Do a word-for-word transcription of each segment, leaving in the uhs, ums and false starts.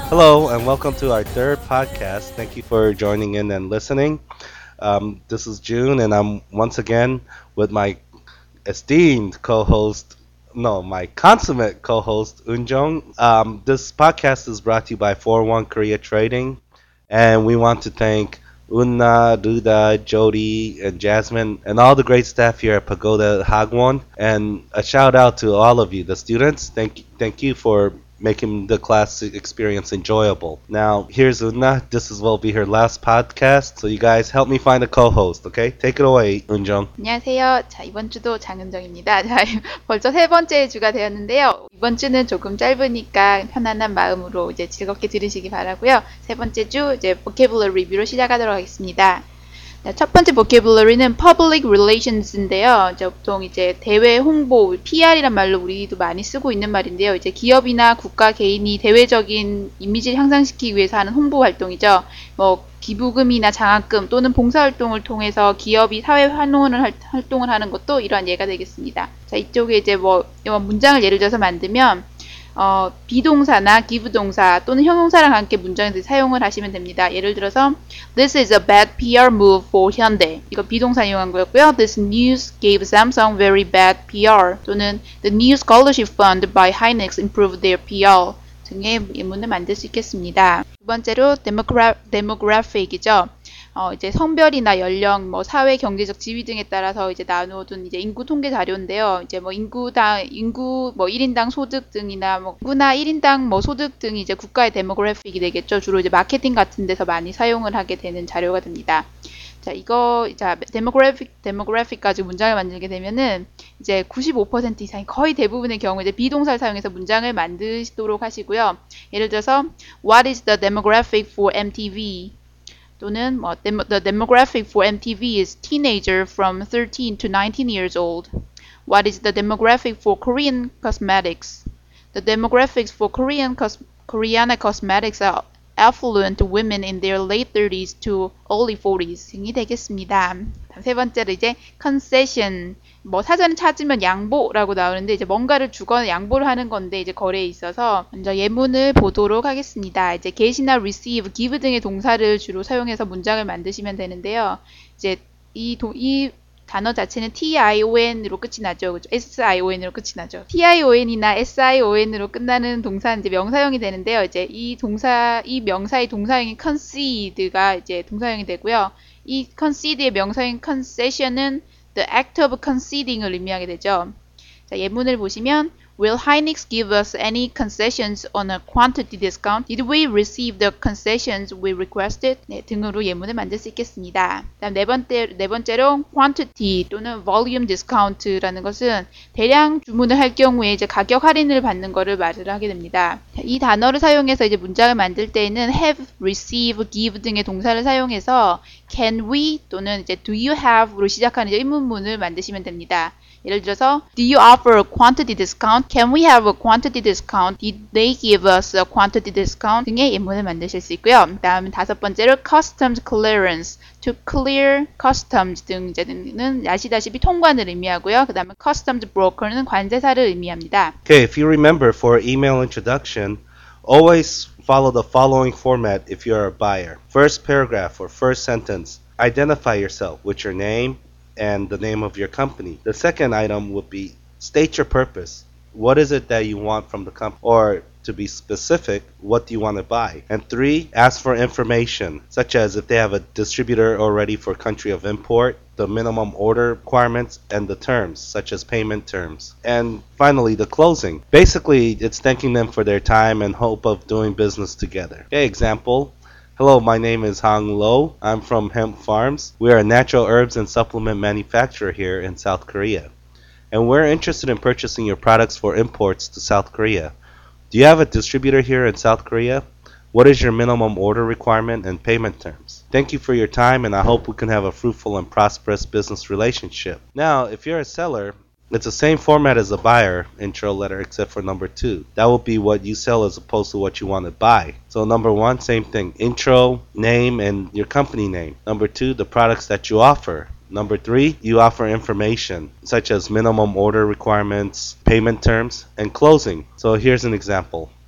Hello, and welcome to our third podcast. Thank you for joining in and listening. Um, this is June, and I'm once again with my esteemed co-host, no, my consummate co-host Unjong. Um, this podcast is brought to you by four one Korea Trading, and we want to thank Unna, Duda, Jody, and Jasmine, and all the great staff here at Pagoda Hagwon. And a shout out to all of you, the students. Thank, thank you for making the class experience enjoyable. Now, here's Unna. This is will be her last podcast, so you guys help me find a co-host, okay? Take it away, Unjong. 안녕하세요. 자, 이번 주도 장은정입니다. 자, 벌써 세 번째 주가 되었는데요. 이번 주는 조금 짧으니까 편안한 마음으로 이제 즐겁게 들으시기 바라고요. 세 번째 주 이제 vocabulary 리뷰로 시작하도록 하겠습니다. 자, 첫 번째 vocabulary는 public relations인데요. 이제 보통 이제 대외 홍보, 피알이란 말로 우리도 많이 쓰고 있는 말인데요. 이제 기업이나 국가 개인이 대외적인 이미지를 향상시키기 위해서 하는 홍보 활동이죠. 뭐 기부금이나 장학금 또는 봉사활동을 통해서 기업이 사회 환원을 할, 활동을 하는 것도 이러한 예가 되겠습니다. 자, 이쪽에 이제 뭐 문장을 예를 들어서 만들면 어, 비동사나 기부동사 또는 형용사랑 함께 문장에서 사용을 하시면 됩니다. 예를 들어서 This is a bad 피알 move for Hyundai. 이거 비동사 이용한 거였고요. This news gave Samsung very bad 피알 또는 The new scholarship fund by Hynix improved their 피알 등의 예문을 만들 수 있겠습니다. 두 번째로 데모그라, 데모그래픽이죠. 어, 이제 성별이나 연령, 뭐 사회, 경제적 지위 등에 따라서 이제 나누어둔 이제 인구 통계 자료인데요. 이제 뭐 인구당, 인구 뭐 일 인당 소득 등이나 뭐 인구나 일 인당 뭐 소득 등이 이제 국가의 데모그래픽이 되겠죠. 주로 이제 마케팅 같은 데서 많이 사용을 하게 되는 자료가 됩니다. 자, 이거, 자, 데모그래픽, 데모그래픽 가지고 문장을 만들게 되면은 이제 구십오 퍼센트 이상이 거의 대부분의 경우 이제 비동사를 사용해서 문장을 만드시도록 하시고요. 예를 들어서, What is the demographic for 엠티비? 또는 뭐, The demographic for 엠티비 is teenager from thirteen to nineteen years old. What is the demographic for Korean cosmetics? The demographics for Korean cos Koreana cosmetics are affluent women in their late thirties to early forties 등이 되겠습니다. 세 번째로 이제 concession, 뭐 사전에 찾으면 양보라고 나오는데 이제 뭔가를 주거나 양보를 하는 건데 이제 거래에 있어서 먼저 예문을 보도록 하겠습니다. 이제 get이나 receive, give 등의 동사를 주로 사용해서 문장을 만드시면 되는데요. 이제 이, 도, 이 단어 자체는 tion으로 끝이 나죠. 그죠? sion으로 끝이 나죠. tion이나 sion으로 끝나는 동사는 이제 명사형이 되는데요. 이제 이 동사, 이 명사의 동사형인 concede가 이제 동사형이 되고요. 이 concede의 명사형인 concession은 the act of conceding을 의미하게 되죠. 자, 예문을 보시면 Will Hynix give us any concessions on a quantity discount? Did we receive the concessions we requested? 네, 등으로 예문을 만들 수 있겠습니다. 다음 네 번째, 네 번째로 quantity 또는 volume discount라는 것은 대량 주문을 할 경우에 이제 가격 할인을 받는 것을 말을 하게 됩니다. 이 단어를 사용해서 이제 문장을 만들 때에는 have, receive, give 등의 동사를 사용해서 can we 또는 이제 do you have로 시작하는 이제 의문문을 만드시면 됩니다. 예를 들어서 Do you offer a quantity discount? Can we have a quantity discount? Did they give us a quantity discount? 등의 예문을 만드실 수 있고요. 다음 다섯 번째로 customs clearance. To clear customs 등은 아시다시피 통관을 의미하고요. 그 다음에 customs broker는 관세사를 의미합니다. Okay, if you remember for email introduction, always follow the following format if you're a buyer. First paragraph or first sentence, identify yourself with your name and the name of your company. The second item would be state your purpose. What is it that you want from the company? Or to be specific, what do you want to buy? And three, ask for information, such as if they have a distributor already for country of import, the minimum order requirements, and the terms, such as payment terms. And finally, the closing. Basically, it's thanking them for their time and hope of doing business together. Okay, example. Hello, my name is Hang Lo. I'm from Hemp Farms. We are a natural herbs and supplement manufacturer here in South Korea. And we're interested in purchasing your products for imports to South Korea. Do you have a distributor here in South Korea? What is your minimum order requirement and payment terms? Thank you for your time, and I hope we can have a fruitful and prosperous business relationship. Now, if you're a seller, it's the same format as a buyer intro letter except for number two. That will be what you sell as opposed to what you want to buy. So number one, same thing. Intro, name, and your company name. Number two, the products that you offer. Number three, you offer information such as minimum order requirements, payment terms, and closing. So here's an example.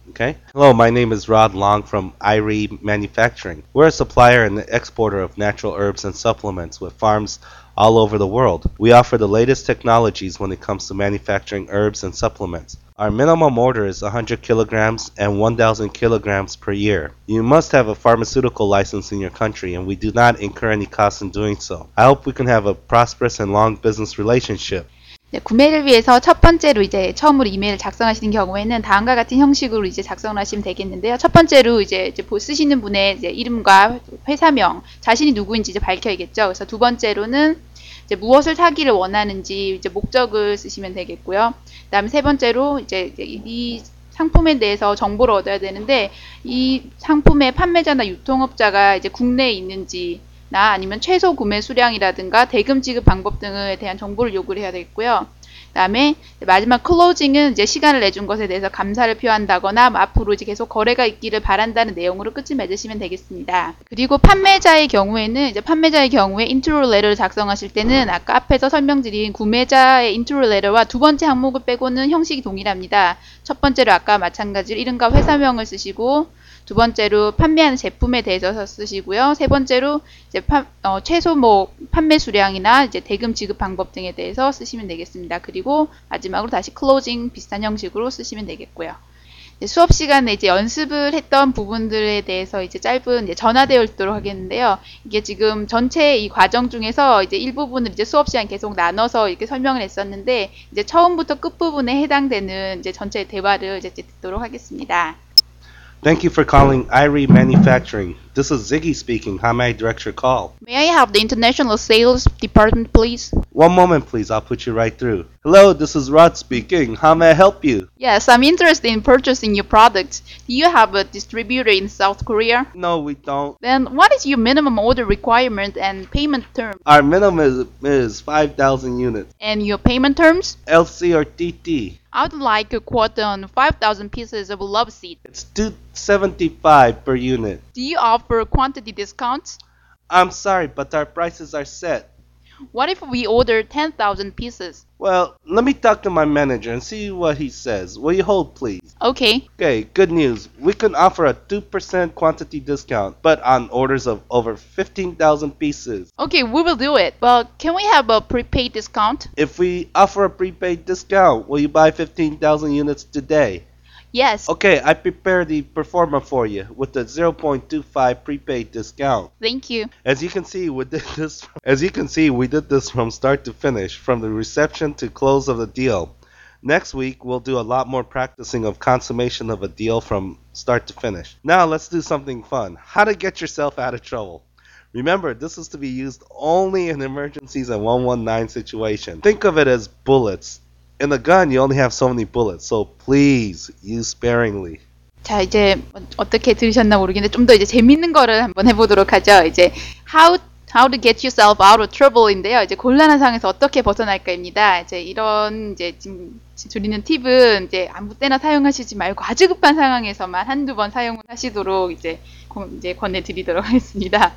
Okay. Hello, my name is Rod Long from Irie Manufacturing. We're a supplier and exporter of natural herbs and supplements with farms all over the world. We offer the latest technologies when it comes to manufacturing herbs and supplements. Our minimum order is one hundred kilograms and one thousand kilograms per year. You must have a pharmaceutical license in your country, and we do not incur any costs in doing so. I hope we can have a prosperous and long business relationship. 네, 구매를 위해서 첫 번째로 이제 처음으로 이메일을 작성하시는 경우에는 다음과 같은 형식으로 이제 작성을 하시면 되겠는데요. 첫 번째로 이제, 이제 쓰시는 분의 이제 이름과 회사명, 자신이 누구인지 이제 밝혀야겠죠. 그래서 두 번째로는 이제 무엇을 사기를 원하는지 이제 목적을 쓰시면 되겠고요. 그다음에 세 번째로 이제 이 상품에 대해서 정보를 얻어야 되는데 이 상품의 판매자나 유통업자가 이제 국내에 있는지 나 아니면 최소 구매 수량이라든가 대금 지급 방법 등에 대한 정보를 요구를 해야 되겠고요. 그 다음에 마지막 클로징은 이제 시간을 내준 것에 대해서 감사를 표한다거나 앞으로 이제 계속 거래가 있기를 바란다는 내용으로 끝을 맺으시면 되겠습니다. 그리고 판매자의 경우에는 이제 판매자의 경우에 인트로 레터를 작성하실 때는 아까 앞에서 설명드린 구매자의 인트로 레터와 두 번째 항목을 빼고는 형식이 동일합니다. 첫 번째로 아까 마찬가지로 이름과 회사명을 쓰시고 두 번째로 판매하는 제품에 대해서 쓰시고요. 세 번째로 이제 파, 어, 최소 뭐 판매 수량이나 이제 대금 지급 방법 등에 대해서 쓰시면 되겠습니다. 그리고 마지막으로 다시 클로징 비슷한 형식으로 쓰시면 되겠고요. 이제 수업 시간에 이제 연습을 했던 부분들에 대해서 이제 짧은 이제 전화되어 있도록 하겠는데요. 이게 지금 전체 이 과정 중에서 이제 일부분을 이제 수업 시간 계속 나눠서 이렇게 설명을 했었는데 이제 처음부터 끝 부분에 해당되는 이제 전체 대화를 이제 듣도록 하겠습니다. Thank you for calling Irie Manufacturing. This is Ziggy speaking. How may I direct your call? May I have the international sales department, please? One moment, please. I'll put you right through. Hello, this is Rod speaking. How may I help you? Yes, I'm interested in purchasing your products. Do you have a distributor in South Korea? No, we don't. Then what is your minimum order requirement and payment term? Our minimum is, is five thousand units. And your payment terms? L C or T T. I would like a quote on five thousand pieces of love seed. It's two seventy-five per unit. Do you offer quantity discounts? I'm sorry, but our prices are set. What if we order ten thousand pieces? Well, let me talk to my manager and see what he says. Will you hold, please? Okay. Okay, good news. We can offer a two percent quantity discount, but on orders of over fifteen thousand pieces. Okay, we will do it. But can we have a prepaid discount? If we offer a prepaid discount, will you buy fifteen thousand units today? Yes. Okay, I prepared the performer for you with the zero point two five prepaid discount. Thank you. As you can see, we did this. As you can see, we did this from start to finish, from the reception to close of the deal. Next week, we'll do a lot more practicing of consummation of a deal from start to finish. Now, let's do something fun. How to get yourself out of trouble. Remember, this is to be used only in emergencies and one one nine situation. Think of it as bullets. In a gun, you only have so many bullets, so please use sparingly. 자, 이제 어떻게 들으셨나 모르겠는데 좀 더 이제 재밌는 거를 한번 해보도록 하죠. 이제 how how to get yourself out of trouble인데요. 이제 곤란한 상황에서 어떻게 벗어날까입니다. 이제 이런 이제 지금 드리는 팁은 이제 아무 때나 사용하시지 말고 아주 급한 상황에서만 한두 번 사용을 하시도록 이제 이제 권해드리도록 하겠습니다.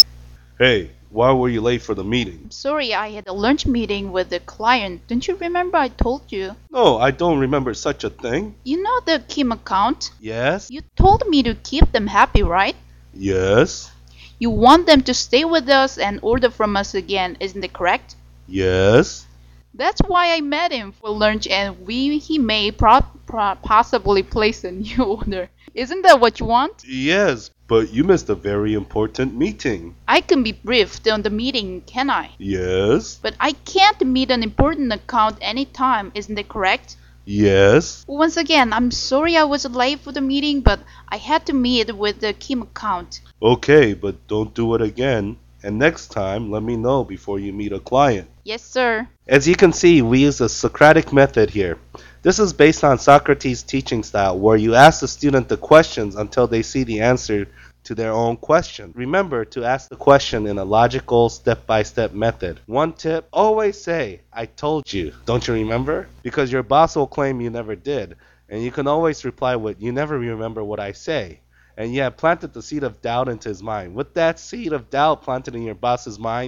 Hey, why were you late for the meeting? I'm sorry, I had a lunch meeting with the client. Don't you remember I told you? No, I don't remember such a thing. You know the Kim account? Yes? You told me to keep them happy, right? Yes? You want them to stay with us and order from us again, isn't it correct? Yes? That's why I met him for lunch and we he may pro- pro- possibly place a new order. Isn't that what you want? Yes, but you missed a very important meeting. I can be briefed on the meeting, can I? Yes? But I can't meet an important account anytime, isn't it correct? Yes? Once again, I'm sorry I was late for the meeting, but I had to meet with the Kim account. Okay, but don't do it again. And next time, let me know before you meet a client. Yes, sir. As you can see, we use a Socratic method here. This is based on Socrates' teaching style, where you ask the student the questions until they see the answer to their own question. Remember to ask the question in a logical, step-by-step method. One tip, always say, I told you. Don't you remember? Because your boss will claim you never did, and you can always reply with, you never remember what I say. And you have planted the seed of doubt into his mind. With that seed of doubt planted in your boss's mind,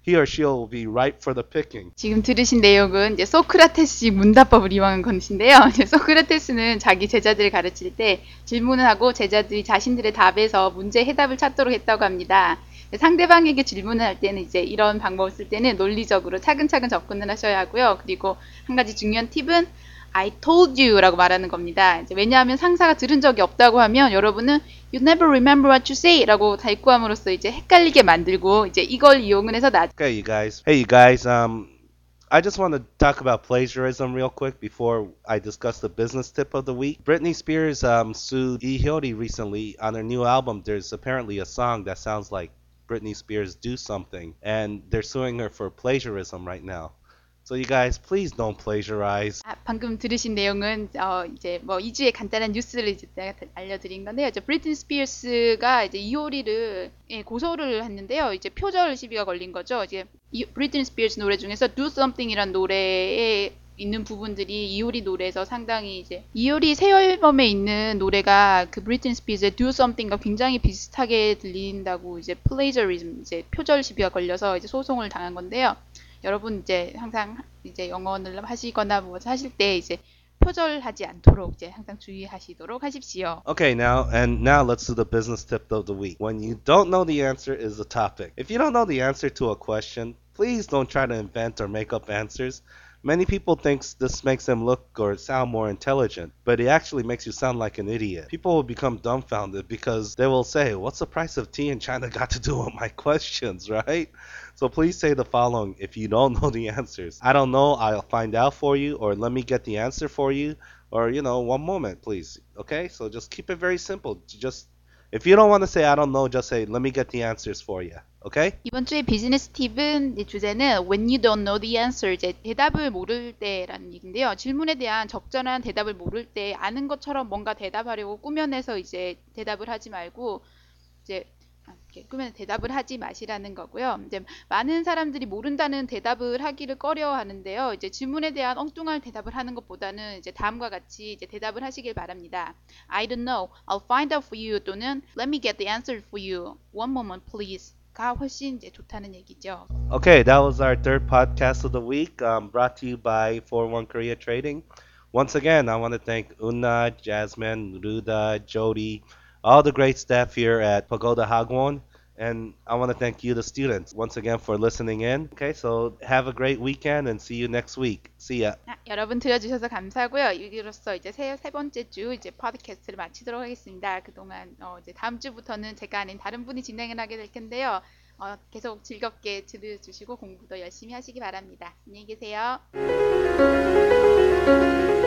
he or she will be ripe for the picking. 지금 들으신 내용은 이제 소크라테스 문답법을 이용한 것인데요. 이제 소크라테스는 자기 제자들을 가르칠 때 질문을 하고 제자들이 자신들의 답에서 문제 해답을 찾도록 했다고 합니다. 상대방에게 질문을 할 때는 이제 이런 방법을 쓸 때는 논리적으로 차근차근 접근을 하셔야 하고요. 그리고 한 가지 중요한 팁은 I told you 라고 말하는 겁니다. 이제 왜냐하면 상사가 들은 적이 없다고 하면 여러분은 You never remember what you say 라고 달구함으로써 이제 헷갈리게 만들고 이제 이걸 이용을 해서 나 Okay, you guys. Hey, you guys. Um, I just want to talk about plagiarism real quick before I discuss the business tip of the week. Britney Spears um, sued Lee Hyori recently on her new album. There's apparently a song that sounds like Britney Spears Do Something, and they're suing her for plagiarism right now. So you guys, please don't plagiarize. 아, 방금 들으신 내용은 어, 이제 뭐 이 주의 간단한 뉴스를 이제 제가 알려드린 건데요. 이제 브리트니 스피어스가 이제 이효리를 예, 고소를 했는데요. 이제 표절 시비가 걸린 거죠. 이제 이, 브리트니 스피어스 노래 중에서 Do Something이란 노래에 있는 부분들이 이효리 노래에서 상당히 이제 이효리 새 앨범에 있는 노래가 그 브리트니 스피어스의 Do Something과 굉장히 비슷하게 들린다고 이제 플레이저리즘 이제 표절 시비가 걸려서 이제 소송을 당한 건데요. 여러분 이제 항상 이제 영어를 하시거나 뭐 하실 때 이제 표절하지 않도록 이제 항상 주의하시도록 하십시오. Okay, now and now let's do the business tip of the week. When you don't know the answer is the topic. If you don't know the answer to a question, please don't try to invent or make up answers. Many people think this makes them look or sound more intelligent, but it actually makes you sound like an idiot. People will become dumbfounded because they will say, what's the price of tea in China got to do with my questions, right? So please say the following if you don't know the answers. I don't know, I'll find out for you, or let me get the answer for you, or, you know, one moment, please. Okay? So just keep it very simple. Just, if you don't want to say I don't know, just say, let me get the answers for you. Okay? 이번 주의 비즈니스 팁은 이 주제는 When you don't know the answer, 이제 대답을 모를 때라는 얘기인데요. 질문에 대한 적절한 대답을 모를 때 아는 것처럼 뭔가 대답하려고 꾸며내서 이제 대답을 하지 말고 이제 이렇게 꾸며 대답을 하지 마시라는 거고요. 이제 많은 사람들이 모른다는 대답을 하기를 꺼려하는데요. 이제 질문에 대한 엉뚱한 대답을 하는 것보다는 이제 다음과 같이 이제 대답을 하시길 바랍니다. I don't know. I'll find out for you 또는 Let me get the answer for you. One moment, please. 가 훨씬 이제 좋다는 얘기죠. Okay, that was our third podcast of the week, um, brought to you by four one Korea Trading. Once again, I want to thank Unna, Jasmine, Ruda, Jody, all the great staff here at Pagoda Hagwon, and I want to thank you, the students, once again for listening in. Okay, so have a great weekend and see you next week. See ya. 아, 여러분 들어주셔서 감사하고요. 이로써 이제 세, 세 번째 주 이제 팟캐스트를 마치도록 하겠습니다. 그동안 어, 이제 다음 주부터는 제가 아닌 다른 분이 진행을 하게 될 텐데요. 어, 계속 즐겁게 들어주시고 공부도 열심히 하시기 바랍니다. 안녕히 계세요.